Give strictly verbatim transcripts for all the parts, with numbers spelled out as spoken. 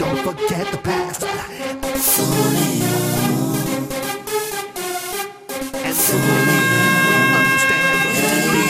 forget the past. And slowly understand what's to be.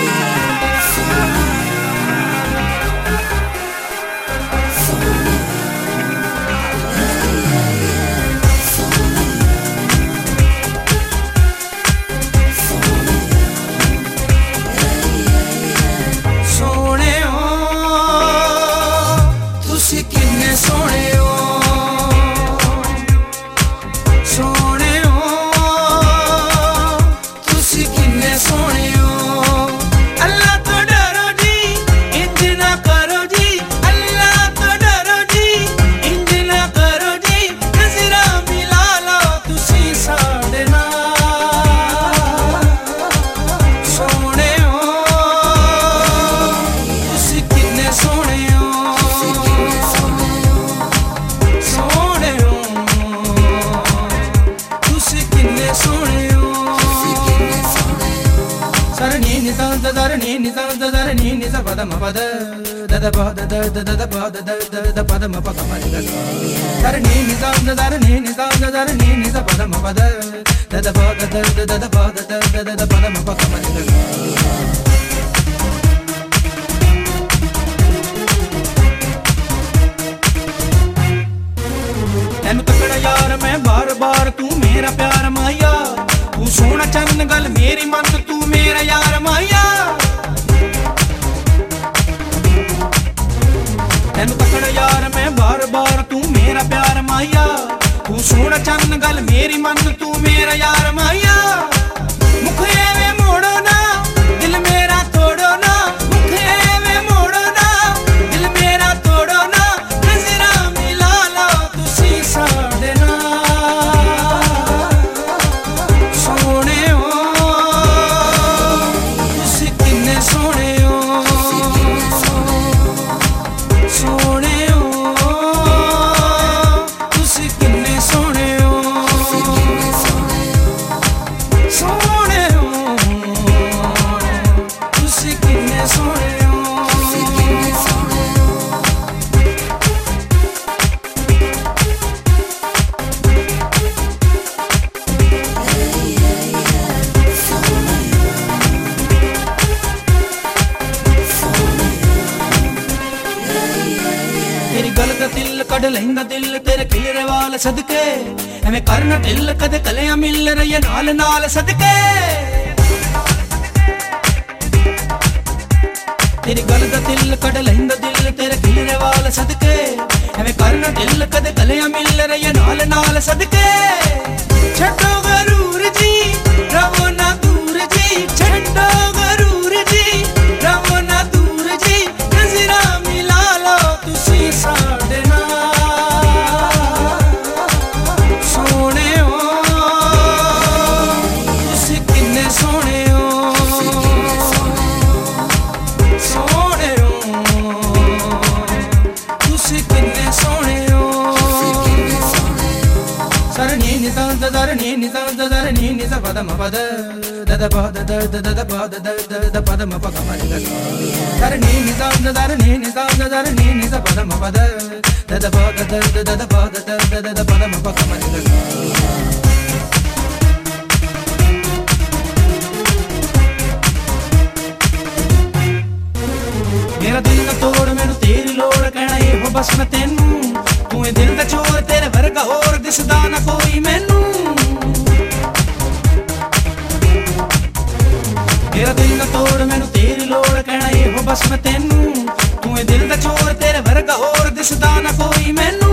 तेन तकड़ा यार मैं बार बार तू मेरा प्यार माया तू सोना चंद गल मेरी मन तू मेरा यार माया तेन तकड़ा यार मैं बार बार तू मेरा प्यार माया तू सोना चंद गल मेरी मन तू मेरा यार माया मुख एवे मोड़ो ना दिल मेरा तोड़ो ना मुख एवे मोड़ो ना दिल मेरा तोड़ो ना नजरा मिला लो तुसी साडे नाल सोने हो तुसी किन्ने सोने हो सोने हो तुसी किन्ने सोने हो सोने हो तुसी किन्ने सोने हो तेरी गल दा दिल कड़ लैंदा दिल तेरे खिलरे वाल सदके एवें करना दिल कदे कलियां मिल रही नाल नाल सदके तेरी गल दा दिल कड़ लैंदा दिल तेरे खिलरे वाल सदके एवें करना दिल कदे कलियां मिल रही नाल नाल सदके छड्डो गरूर जी रवो ना दूर जी छड्डो गरूर जी रवो ना दूर जी नजरा मिला लो तुसी साडे नाल सोने हो तुसी किन्ने सोने हो सोने हो तुसी किन्ने सोने हो सरनी निसा दरनी निसा दरनी निसा पदम पद दद पद दद दद पद दद पदम पदम सरनी निसा दरनी निसा दरनी निसा पदम पद दद पद दद दद पद दद दद पदम पदम मेरा दिल ना तोड़ मैनू तेरी लोड़ कहना ये हो बस मैं तेनू तू ए दिल दा चोर तेरे वर्गा होर दिसदा ना कोई मैनू मेरा दिल ना तोड़ मैनू तेरी लोड़ कहना ये हो बस मैं तेनू तू ए दिल दा चोर तेरे वर्गा होर दिसदा ना कोई मैनू